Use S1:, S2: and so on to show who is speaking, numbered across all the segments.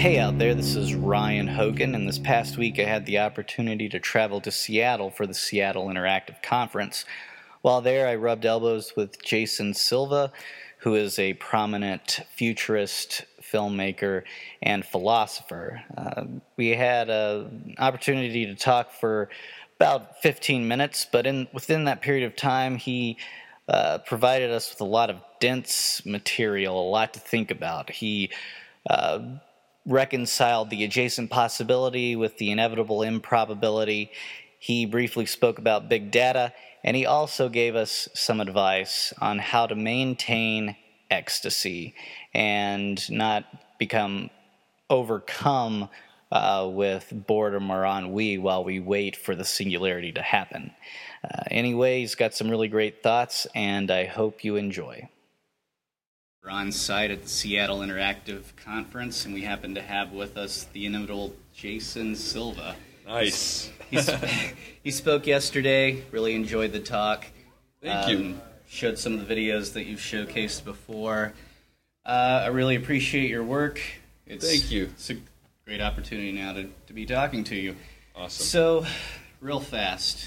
S1: Hey out there, this is Ryan Hogan, and this past week I had the opportunity to travel to Seattle for the Seattle Interactive Conference. While there, I rubbed elbows with Jason Silva, who is a prominent futurist filmmaker and philosopher. We had an opportunity to talk for about 15 minutes, but within that period of time, he provided us with a lot of dense material, a lot to think about. He reconciled the adjacent possibility with the inevitable improbability. He briefly spoke about big data, and he also gave us some advice on how to maintain ecstasy and not become overcome with boredom or ennui while we wait for the singularity to happen. Anyway, he's got some really great thoughts, and I hope you enjoy. We're on site at the Seattle Interactive Conference, and we happen to have with us the inimitable Jason Silva.
S2: Nice.
S1: He spoke yesterday, really enjoyed the talk.
S2: Thank you.
S1: Showed some of the videos that you've showcased before. I really appreciate your work.
S2: Thank you.
S1: It's a great opportunity now to be talking to you.
S2: Awesome.
S1: So, real fast,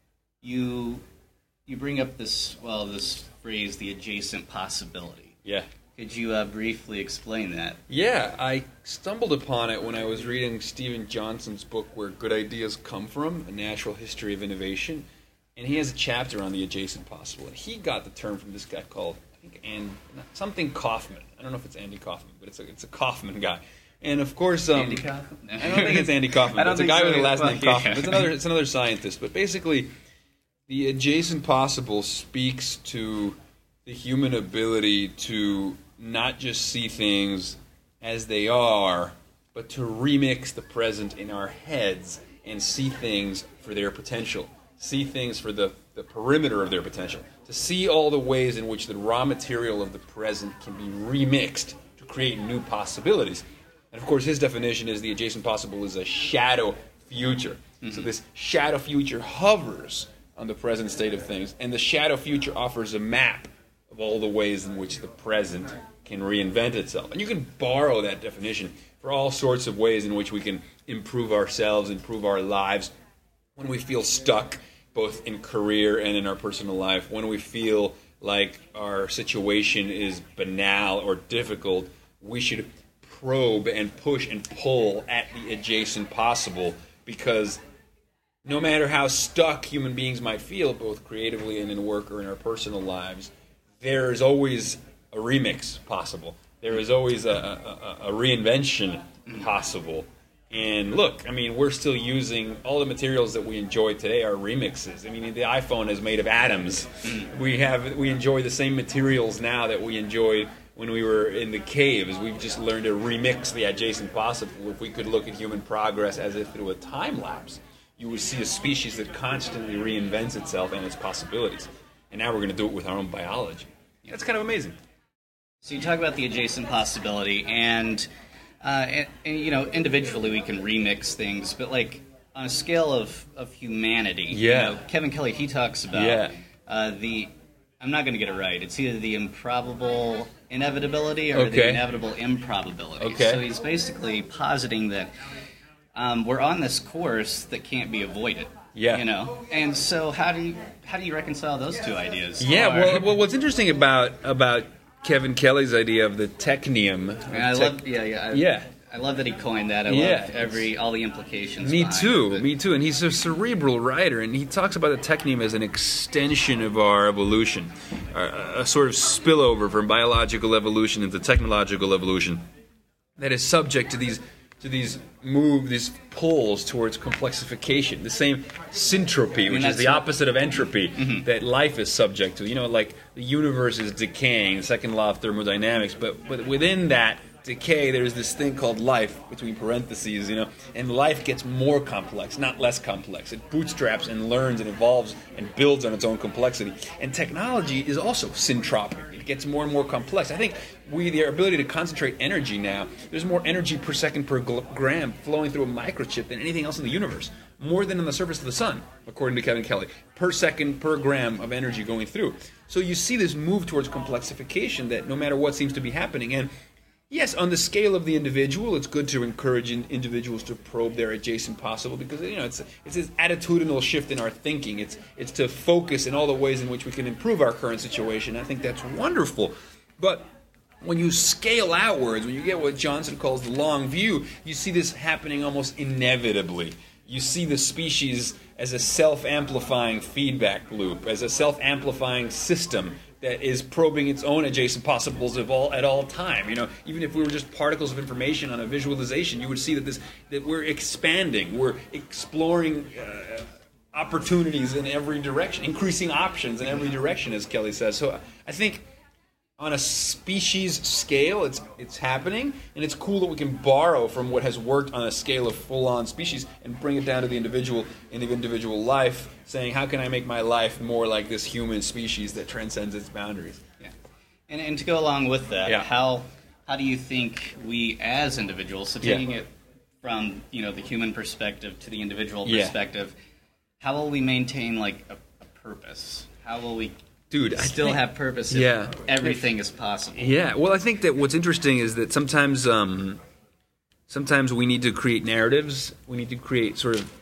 S1: you bring up this phrase, the adjacent possibility.
S2: Yeah.
S1: Could you briefly explain that?
S2: Yeah, I stumbled upon it when I was reading Stephen Johnson's book, Where Good Ideas Come From, A Natural History of Innovation. And he has a chapter on the adjacent possible. And he got the term from this guy called, I think, something Kaufman. I don't know if it's Andy Kaufman, but it's a Kaufman guy. And of course,
S1: Andy Kaufman? No.
S2: I don't think it's Andy Kaufman. It's a guy with the last name Kaufman. It's another scientist. But basically, the adjacent possible speaks to the human ability to not just see things as they are, but to remix the present in our heads and see things for their potential, see things for the perimeter of their potential, to see all the ways in which the raw material of the present can be remixed to create new possibilities. And of course, his definition is the adjacent possible is a shadow future. Mm-hmm. So this shadow future hovers on the present state of things, and the shadow future offers a map of all the ways in which the present can reinvent itself. And you can borrow that definition for all sorts of ways in which we can improve ourselves, improve our lives, when we feel stuck, both in career and in our personal life, when we feel like our situation is banal or difficult, we should probe and push and pull at the adjacent possible, because no matter how stuck human beings might feel, both creatively and in work or in our personal lives, there is always a remix possible. There is always a reinvention possible. And look, I mean, we're still using all the materials that we enjoy today are remixes. I mean, the iPhone is made of atoms. We enjoy the same materials now that we enjoyed when we were in the caves. We've just learned to remix the adjacent possible. If we could look at human progress as if it were a time lapse, you would see a species that constantly reinvents itself and its possibilities. And now we're going to do it with our own biology. That's kind of amazing.
S1: So you talk about the adjacent possibility, and you know, individually we can remix things, but like on a scale of humanity,
S2: yeah.
S1: You know, Kevin Kelly, he talks about I'm not going to get it right. It's either the improbable inevitability or the inevitable improbability.
S2: Okay.
S1: So he's basically positing that we're on this course that can't be avoided.
S2: Yeah.
S1: You know, and so how do you reconcile those two ideas?
S2: Yeah. Well, what's interesting about Kevin Kelly's idea of the technium.
S1: And I love that he coined that. I love all the implications.
S2: Me too. And he's a cerebral writer, and he talks about the technium as an extension of our evolution, a sort of spillover from biological evolution into technological evolution that is subject to these pulls towards complexification, the same syntropy, which is the opposite of entropy, that life is subject to. You know, like the universe is decaying, the second law of thermodynamics, but within that decay, there's this thing called life, between parentheses, you know, and life gets more complex, not less complex. It bootstraps and learns and evolves and builds on its own complexity. And technology is also syntropic. It gets more and more complex. I think the ability to concentrate energy now, there's more energy per second per gram flowing through a microchip than anything else in the universe. More than on the surface of the sun, according to Kevin Kelly. Per second, per gram of energy going through. So you see this move towards complexification that no matter what seems to be happening, and Yes, on the scale of the individual, it's good to encourage individuals to probe their adjacent possible because it's this attitudinal shift in our thinking. It's to focus in all the ways in which we can improve our current situation. I think that's wonderful. But when you scale outwards, when you get what Johnson calls the long view, you see this happening almost inevitably. You see the species as a self-amplifying feedback loop, as a self-amplifying system that is probing its own adjacent possibles at all time. Even if we were just particles of information on a visualization, you would see that we're expanding, we're exploring opportunities in every direction, increasing options in every direction, as Kelly says. So I think on a species scale, it's happening, and it's cool that we can borrow from what has worked on a scale of full-on species and bring it down to the individual in the individual life, saying, how can I make my life more like this human species that transcends its boundaries?
S1: Yeah. And to go along with that,
S2: yeah.
S1: how do you think we as individuals, so taking it from the human perspective to the individual perspective, how will we maintain like a purpose? How will we still have purpose if everything is possible?
S2: Yeah, well, I think that what's interesting is that sometimes we need to create narratives. We need to create sort of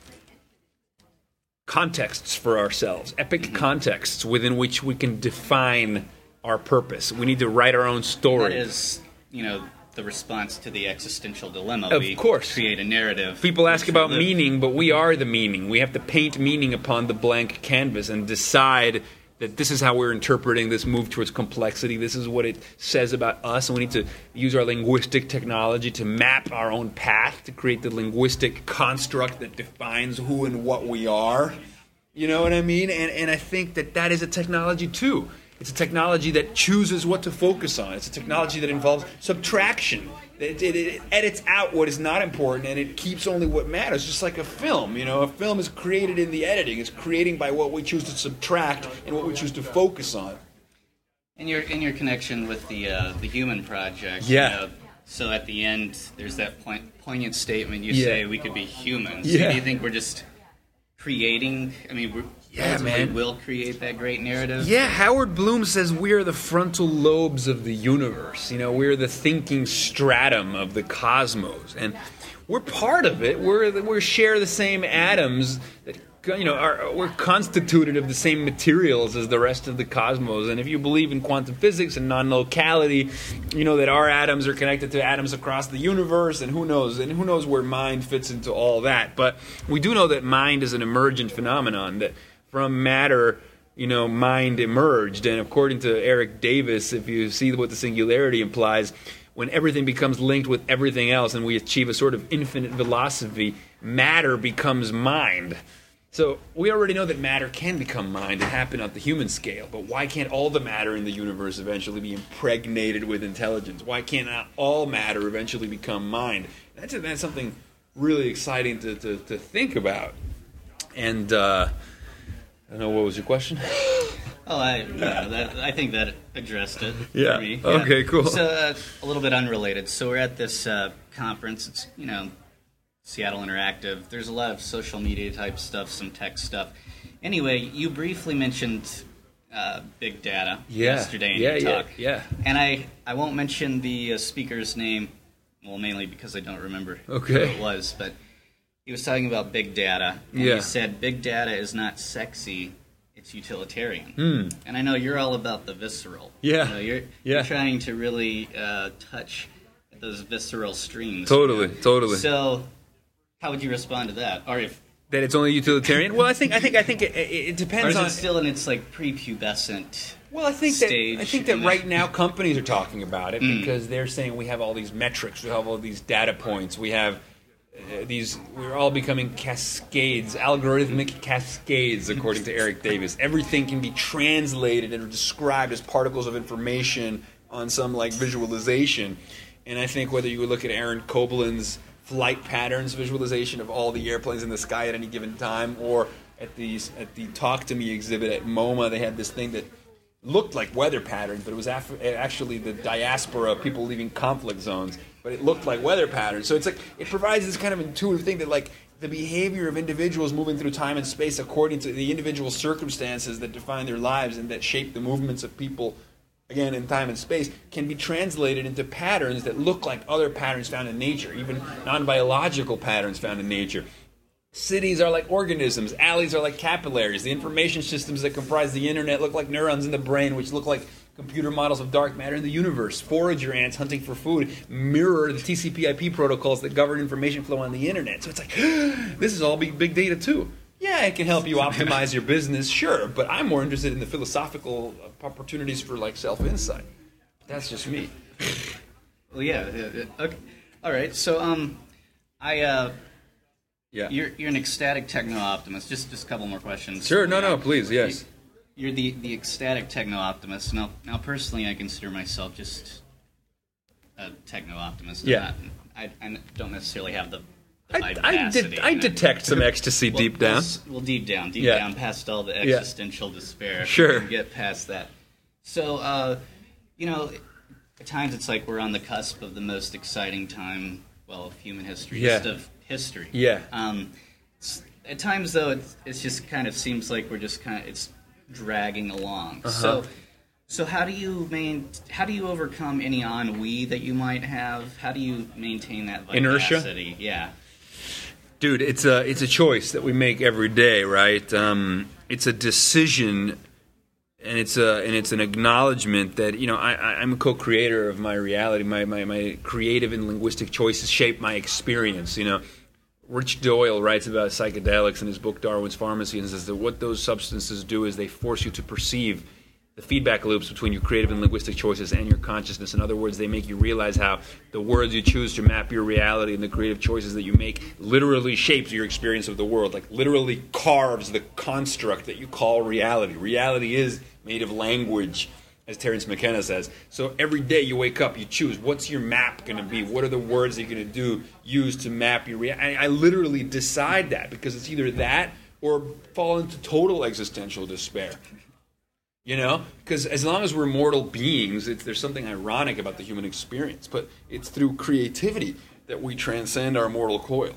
S2: contexts for ourselves, epic contexts within which we can define our purpose. We need to write our own story.
S1: That is, the response to the existential dilemma.
S2: Of course.
S1: Create a narrative.
S2: People ask about meaning, but we are the meaning. We have to paint meaning upon the blank canvas and decide that this is how we're interpreting this move towards complexity. This is what it says about us, and we need to use our linguistic technology to map our own path, to create the linguistic construct that defines who and what we are. You know what I mean? And I think that is a technology too. It's a technology that chooses what to focus on. It's a technology that involves subtraction. It edits out what is not important, and it keeps only what matters, just like a film. A film is created in the editing. It's creating by what we choose to subtract and what we choose to focus on.
S1: In your connection with the Human Project, so at the end, there's that poignant statement you say we could be humans.
S2: Yeah.
S1: Do you think we're just creating? I mean, we will create that great narrative.
S2: Yeah, Howard Bloom says we are the frontal lobes of the universe. We're the thinking stratum of the cosmos, and we're part of it. We share the same atoms that we're constituted of the same materials as the rest of the cosmos. And if you believe in quantum physics and non-locality, that our atoms are connected to atoms across the universe, and who knows where mind fits into all that. But we do know that mind is an emergent phenomenon, that from matter, mind emerged. And according to Eric Davis, if you see what the singularity implies, when everything becomes linked with everything else and we achieve a sort of infinite velocity, matter becomes mind. So we already know that matter can become mind and happen at the human scale, but why can't all the matter in the universe eventually be impregnated with intelligence? Why can't not all matter eventually become mind? That's something really exciting to think about. And I don't know, what was your question?
S1: I think that addressed it
S2: for
S1: me.
S2: Okay, cool.
S1: So a little bit unrelated. So we're at this conference. It's Seattle Interactive. There's a lot of social media type stuff, some tech stuff. Anyway, you briefly mentioned big data yesterday in your talk.
S2: Yeah.
S1: And I won't mention the speaker's name, well, mainly because I don't remember who it was, but he was talking about big data. And he said big data is not sexy, it's utilitarian. And I know you're all about the visceral.
S2: Yeah.
S1: You're trying to really touch those visceral streams.
S2: Totally.
S1: So how would you respond to that? Or if
S2: that it's only utilitarian? Well, I think it depends on.
S1: Or is it still in its like prepubescent?
S2: Well, I think that right now companies are talking about it because they're saying we have all these metrics, we have all these data points, we have we're all becoming cascades, algorithmic cascades, according to Eric Davis. Everything can be translated and described as particles of information on some like visualization. And I think whether you look at Aaron Copland's flight patterns visualization of all the airplanes in the sky at any given time, or at the Talk to Me exhibit at MoMA, they had this thing that looked like weather patterns, but it was actually the diaspora of people leaving conflict zones, but it looked like weather patterns. So it's like it provides this kind of intuitive thing that like the behavior of individuals moving through time and space according to the individual circumstances that define their lives and that shape the movements of people again in time and space, can be translated into patterns that look like other patterns found in nature, even non-biological patterns found in nature. Cities are like organisms. Alleys are like capillaries. The information systems that comprise the internet look like neurons in the brain, which look like computer models of dark matter in the universe. Forager ants hunting for food mirror the TCP/IP protocols that govern information flow on the internet. So it's like, this is all big data too. Yeah, it can help you optimize your business, sure, but I'm more interested in the philosophical opportunities for like self-insight. That's just me.
S1: Well, yeah. Okay. All right. So,
S2: Yeah.
S1: You're an ecstatic techno-optimist. Just a couple more questions.
S2: Sure. No, please. Yes.
S1: You're the ecstatic techno-optimist. Now, personally, I consider myself just a techno-optimist.
S2: Yeah.
S1: I don't necessarily have the
S2: I detect some ecstasy deep down.
S1: Well, deep down, past all the existential despair.
S2: Sure.
S1: We can get past that. So, at times it's like we're on the cusp of the most exciting time, of human history, just of history.
S2: Yeah.
S1: At times, though, it just kind of seems like we're just it's dragging along. So how do you overcome any ennui that you might have? How do you maintain that vivacity?
S2: Inertia?
S1: Yeah.
S2: Dude, it's a choice that we make every day, right? It's a decision, and it's an acknowledgement that I'm a co-creator of my reality. My creative and linguistic choices shape my experience. Rich Doyle writes about psychedelics in his book Darwin's Pharmacy and says that what those substances do is they force you to perceive the feedback loops between your creative and linguistic choices and your consciousness. In other words, they make you realize how the words you choose to map your reality and the creative choices that you make literally shapes your experience of the world, like literally carves the construct that you call reality. Reality is made of language, as Terence McKenna says. So every day you wake up, you choose, what's your map going to be? What are the words that you're going to use to map your reality? I literally decide that because it's either that or fall into total existential despair. Because as long as we're mortal beings, there's something ironic about the human experience. But it's through creativity that we transcend our mortal coil.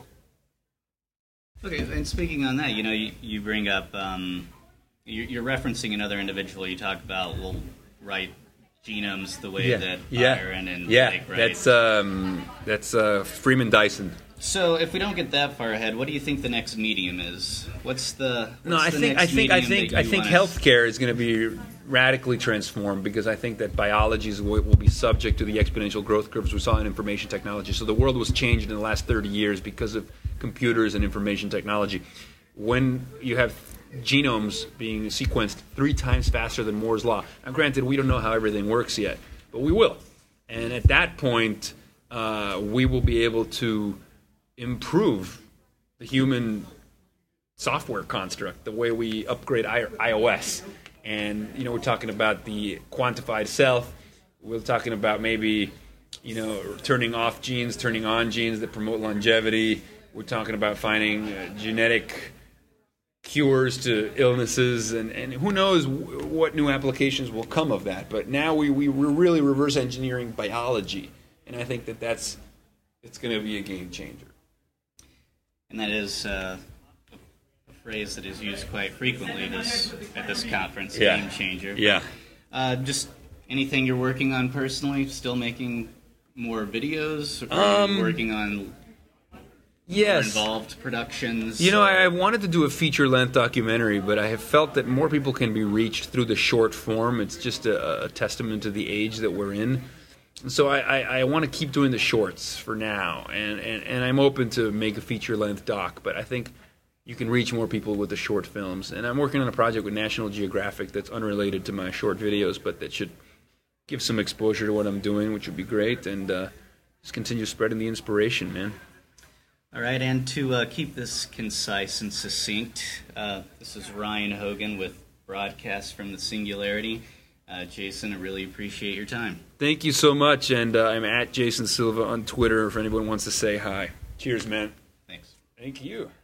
S1: Okay, and speaking on that, you bring up, you're referencing another individual. You talk about, write genomes the way that Byron and Blake write.
S2: That's Freeman Dyson.
S1: So, if we don't get that far ahead, what do you think the next medium is? I
S2: think healthcare is going to be radically transformed because I think that biology will be subject to the exponential growth curves we saw in information technology. So the world was changed in the last 30 years because of computers and information technology. When you have genomes being sequenced 3 times faster than Moore's law. Now, granted, we don't know how everything works yet, but we will. And at that point, we will be able to improve the human software construct, the way we upgrade iOS. And, we're talking about the quantified self. We're talking about maybe, turning off genes, turning on genes that promote longevity. We're talking about finding genetic cures to illnesses. And who knows what new applications will come of that. But now we're really reverse engineering biology. And I think it's going to be a game changer.
S1: And that is a phrase that is used quite frequently at this conference, game changer.
S2: Yeah.
S1: Just anything you're working on personally? Still making more videos? Or are you working on more involved productions?
S2: I wanted to do a feature-length documentary, but I have felt that more people can be reached through the short form. It's just a testament to the age that we're in. So I want to keep doing the shorts for now, and I'm open to make a feature-length doc, but I think you can reach more people with the short films. And I'm working on a project with National Geographic that's unrelated to my short videos, but that should give some exposure to what I'm doing, which would be great, and just continue spreading the inspiration, man.
S1: All right, and to keep this concise and succinct, this is Ryan Hogan with Broadcast from the Singularity. Jason, I really appreciate your time.
S2: Thank you so much, and I'm at Jason Silva on Twitter if anyone wants to say hi. Cheers, man.
S1: Thanks.
S2: Thank you.